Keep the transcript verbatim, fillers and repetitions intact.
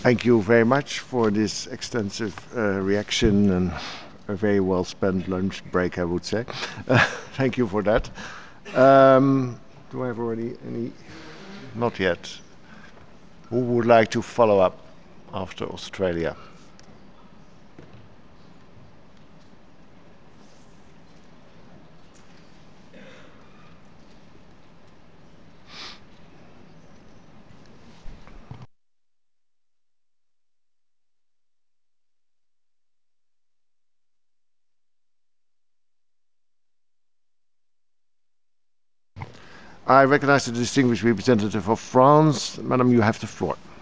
Thank you very much for this extensive uh, reaction and a very well spent lunch break, I would say. Uh, thank you for that. Um, do I have already any? Not yet. Who would like to follow up after Australia? I recognize the distinguished representative of France. Madam, you have the floor.